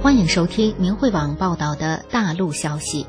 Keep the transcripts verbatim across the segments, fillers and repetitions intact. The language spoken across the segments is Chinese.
欢迎收听明慧网报道的大陆消息。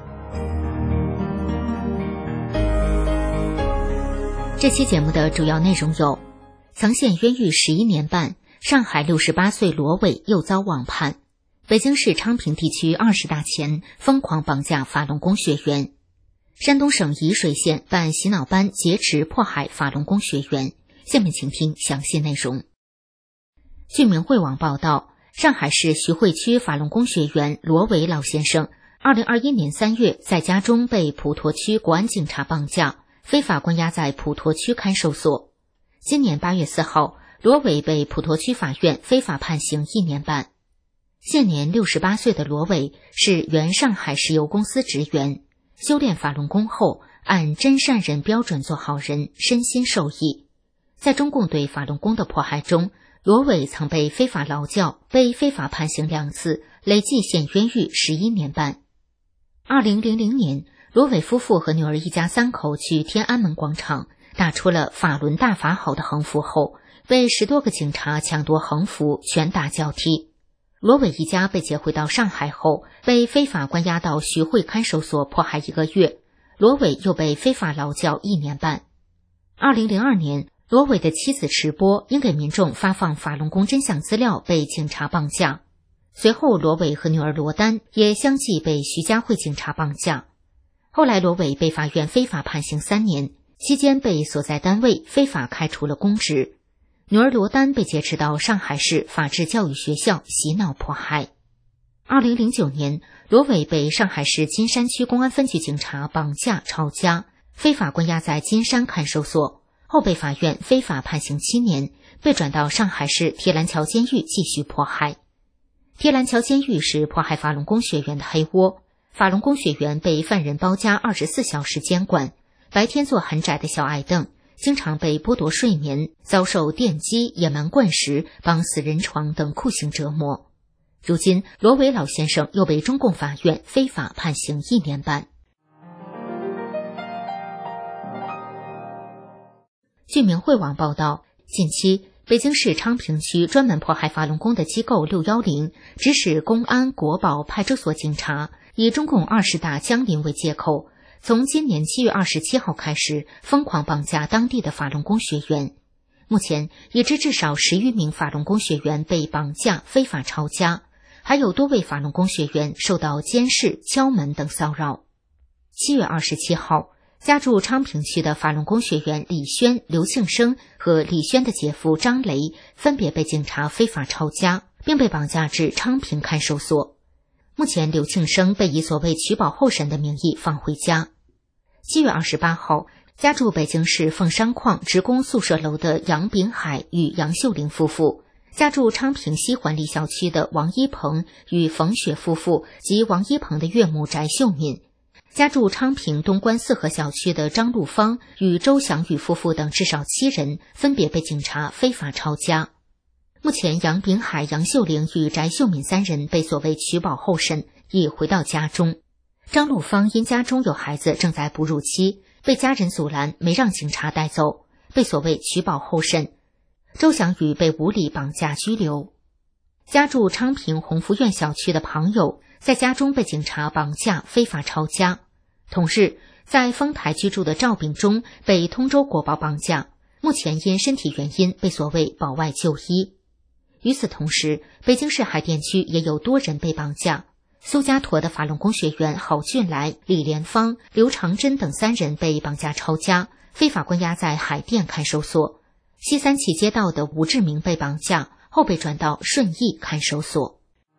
这期节目的主要内容有：曾陷冤狱十一年半，上海六十八岁罗伟又遭网判；北京市昌平地区二十大前疯狂绑架法轮功学员；山东省沂水县办洗脑班劫持迫害法轮功学员。下面请听详细内容。据明慧网报道，上海市徐汇区法轮功学员罗伟老先生二零二一年三月在家中被普陀区国安警察绑架，非法关押在普陀区看守所。今年八月四号，罗伟被普陀区法院非法判刑一年半。现年六十八岁的罗伟是原上海石油公司职员，修炼法轮功后，按真善人标准做好人，身心受益。在中共对法轮功的迫害中，罗伟曾被非法劳教，被非法判刑两次，累计陷冤狱十一年半。二零零零年，罗伟夫妇和女儿一家三口去天安门广场打出了法轮大法好的横幅后，被十多个警察抢夺横幅，拳打脚踢。罗伟一家被劫回到上海后，被非法关押到徐汇看守所迫害一个月，罗伟又被非法劳教一年半。二零零二年，罗伟的妻子池波因给民众发放法轮功真相资料被警察绑架，随后罗伟和女儿罗丹也相继被徐家汇警察绑架。后来罗伟被法院非法判刑三年，期间被所在单位非法开除了公职。女儿罗丹被劫持到上海市法治教育学校洗脑迫害。二零零九年，罗伟被上海市金山区公安分局警察绑架抄家，非法关押在金山看守所，后被法院非法判刑七年，被转到上海市铁栏桥监狱继续迫害。铁栏桥监狱是迫害法轮功学员的黑窝，法轮功学员被犯人包夹二十四小时监管，白天坐很窄的小矮凳，经常被剥夺睡眠，遭受电击、野蛮灌食、绑死人床等酷刑折磨。如今，罗伟老先生又被中共法院非法判刑一年半。据明慧网报道，近期北京市昌平区专门迫害法轮功的机构六一零指使公安、国保、派出所警察以中共二十大将临为借口，从今年七月二十七号开始疯狂绑架当地的法轮功学员。目前已知至少十余名法轮功学员被绑架、非法抄家，还有多位法轮功学员受到监视、敲门等骚扰。七月二十七号，家住昌平区的法轮功学员李轩、刘庆生和李轩的姐夫张雷分别被警察非法抄家，并被绑架至昌平看守所。目前刘庆生被以所谓取保候审的名义放回家。七月二十八号，家住北京市凤山矿职工宿舍楼的杨炳海与杨秀玲夫妇，家住昌平西环里小区的王一鹏与冯雪夫妇及王一鹏的岳母翟秀敏，家住昌平东关四合小区的张路芳与周祥宇夫妇等至少七人分别被警察非法抄家。目前杨炳海、杨秀玲与翟秀敏三人被所谓取保候审，已回到家中。张路芳因家中有孩子正在哺乳期，被家人阻拦，没让警察带走，被所谓取保候审。周祥宇被无理绑架拘留。家住昌平鸿福苑小区的庞友在家中被警察绑架非法抄家。同日，在丰台居住的赵炳忠被通州国保绑架，目前因身体原因被所谓保外就医。与此同时，北京市海淀区也有多人被绑架。苏家坨的法轮功学员郝俊来、李连芳、刘长珍等三人被绑架抄家，非法关押在海淀看守所。西三旗街道的吴志明被绑架，后被转到顺义看守所。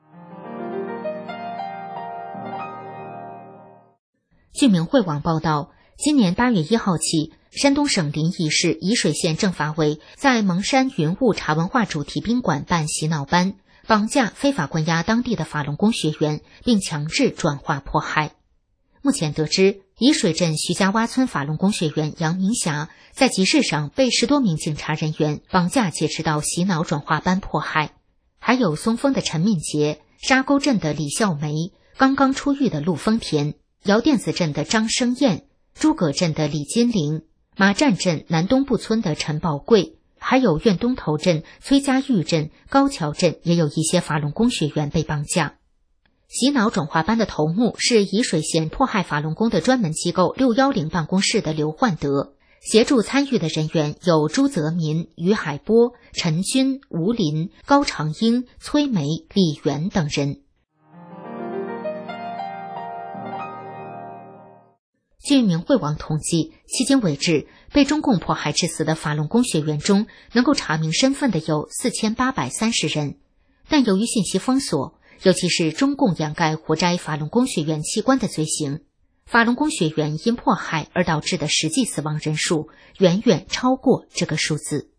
据明慧网报道，今年八月一号起，山东省临沂市沂水县政法委在蒙山云雾茶文化主题宾馆办洗脑班，绑架、非法关押当地的法轮功学员，并强制转化迫害。目前得知，沂水镇徐家洼村法轮功学员杨明霞在集市上被十多名警察人员绑架劫持到洗脑转化班迫害，还有松丰的陈敏杰、沙沟镇的李孝梅、刚刚出狱的陆丰田、姚店子镇的张生燕、诸葛镇的李金玲、马站镇南东部村的陈宝贵，还有苑东头镇、崔家峪镇、高桥镇也有一些法轮功学员被绑架。 洗脑转化班的头目是沂水县迫害法轮功的专门机构六一零办公室的刘焕德，协助参与的人员有朱泽民、于海波、陈军、吴林、高长英、崔梅、李元等人。据明慧网统计，迄今为止，被中共迫害致死的法轮功学员中，能够查明身份的有四千八百三十人。但由于信息封锁，尤其是中共掩盖活摘法轮功学员器官的罪行，法轮功学员因迫害而导致的实际死亡人数远远超过这个数字。